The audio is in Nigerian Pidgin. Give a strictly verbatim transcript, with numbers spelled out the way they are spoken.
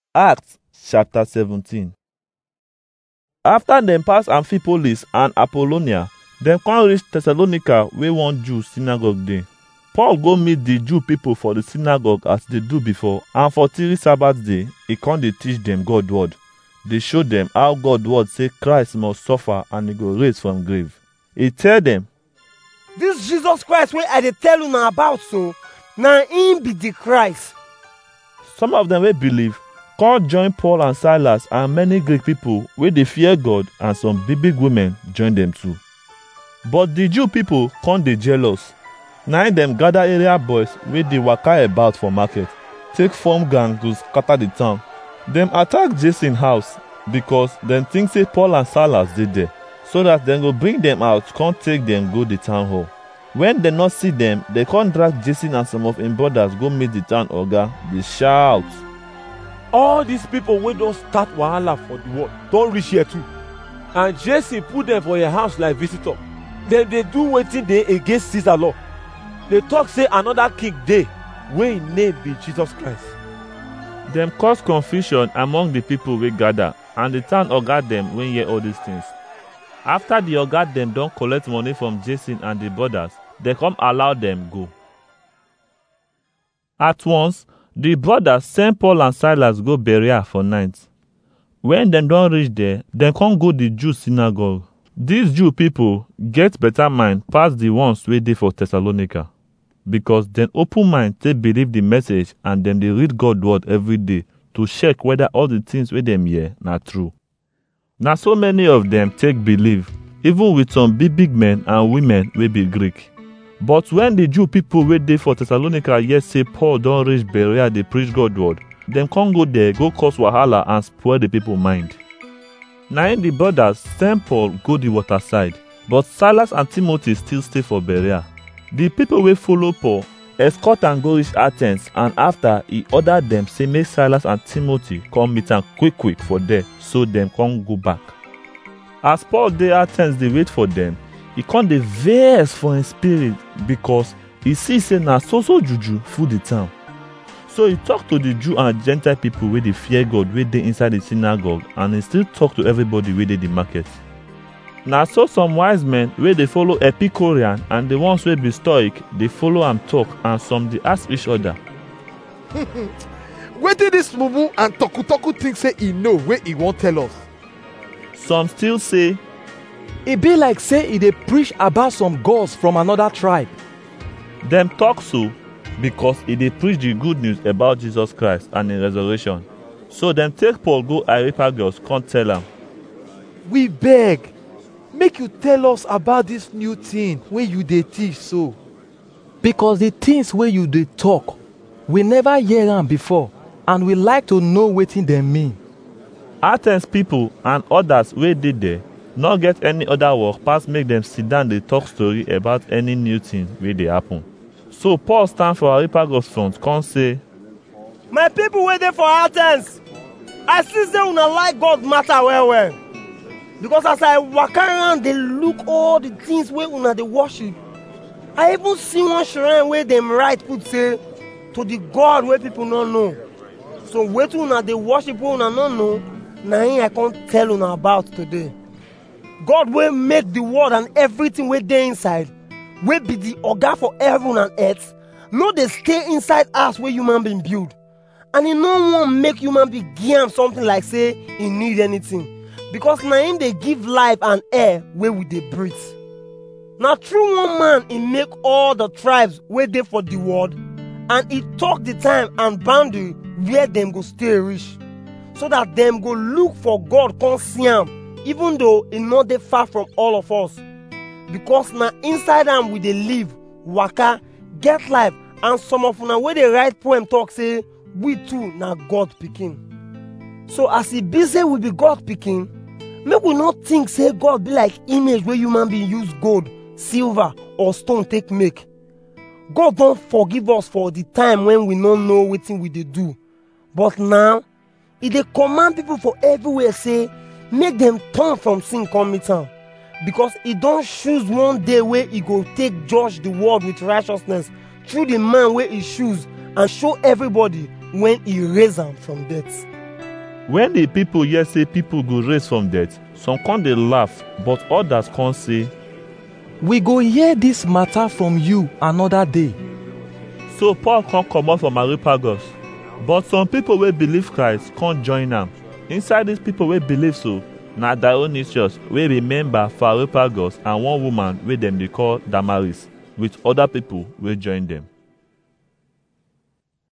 Acts chapter seventeen. After dem pass Amphipolis and Apollonia, dem come reach Thessalonica wey one Jew synagogue dey. Paul go meet the Jew people for the synagogue as they do before, and for three Sabbath day, he come dey teach dem God word. Dey show dem how God word say Christ must suffer and he go raise from grave. He tell dem, "This Jesus Christ wey I dey tell una about so, na him be the Christ." Some of them wey believe come join Paul and Silas, and many Greek people wey dey fear God, and some big big women join them too. But the Jew people come dey jealous. Na im dem gather area boys wey dey waka about for market, take form gang to scatter the town. Dem attack Jason house because dem think say Paul and Silas dey there, so that dem go bring dem out come take dem go the town hall. When dem no see dem, dem come drag Jason and some of im brothers go meet the town oga, dey shout, "All these people wey don start wahala for the world don reach here too, and Jason put dem for your house like visitor. Dem dey do wetin dey against Caesar law. Dey talk say another king dey wey im name be Jesus Christ." Dem cause confusion among the people wey gather, and the town oga dem wey hear all these things. After the oga dem don collect money from Jason and the brothers, dem come allow dem go. At once, the brothers send Paul and Silas go Berea for night. When dem don reach there, dem come go the Jew synagogue. These Jew people get better mind pass the ones wey dey for Thessalonica, because dem open mind take believe the message, and dem dey read God word every day to check whether all the things wey dem hear na true. Na so many of dem take believe, even with some big big men and women wey be Greek. But when the Jew people wey dey for Thessalonica hear say Paul don reach Berea dey preach God word, dem come go there go cause wahala and spoil the people mind. Na im the brothers send Paul go the water side, but Silas and Timothy still stay for Berea. The people wey follow Paul escort am go reach Athens, and after he order dem say make Silas and Timothy come meet am quick quick for there, so dem come go back. As Paul dey Athens dey wait for dem, he come dey vex for im spirit because he see say na so so juju full the town. So he talk to the Jew and Gentile people wey dey fear God wey dey inside the synagogue, and he still talk to everybody wey dey the market. Na so some wise men wey dey follow Epicurean and the ones wey be Stoic dey follow am talk, and some dey ask each other, "Wetin dis mumu and toku toku think say e know wey e wan tell us?" Some still say, "E be like say e dey preach about some gods from another tribe." Dem talk so because e dey preach the good news about Jesus Christ and im resurrection. So dem take Paul go Areopagus come tell am, "We beg, make you tell us about this new thing wey you dey teach so. Because the things wey you dey talk, we never hear am before, and we like to know wetin dem mean." Athens people and others wey dey there no get any other work pass make dem sit down dey talk story about any new thing wey dey happen. So Paul stand for Areopagus front come say, "My people wey dey for Athens, I see say una like God matter well well. Because as I waka around dey look all the things wey una dey worship, I even see one shrine wey dem write put say, to the God wey people no know. So wetin una dey worship wey una no know, na him I come tell una about today. God wey make the world and everything wey dey inside, wey be the oga for heaven and earth, no dey stay inside house wey human being build. And he no wan make human being give am something like say he need anything, because na him dey give life and air wey we dey breathe. Na through one man he make all the tribes wey dey for the world, and he talk the time and boundary where dem go stay reach, so that dem go look for God come see am, even though he no dey far from all of us. Because na inside am we dey live, waka, get life, and some of una wey dey write poem talk say we too na God pikin. So as e be say we be God pikin, make we no think say God be like image wey human being use gold, silver or stone take make. God don forgive us for the time when we no know wetin we dey do. But now, e dey command people for everywhere say make dem turn from sin come meet am. Because he don choose one day wey he go take judge the world with righteousness through the man wey he choose, and show everybody when he raise am from death. When the people hear say people go raise from death, some come dey laugh, but others come say, We go hear this matter from you another day. so Paul come comot from Areopagus. But some people wey believe Christ come join am. Inside these people wey believe so, na Dionysius wey be member for Areopagus and one woman wey dem dey call Damaris, with other people wey join dem.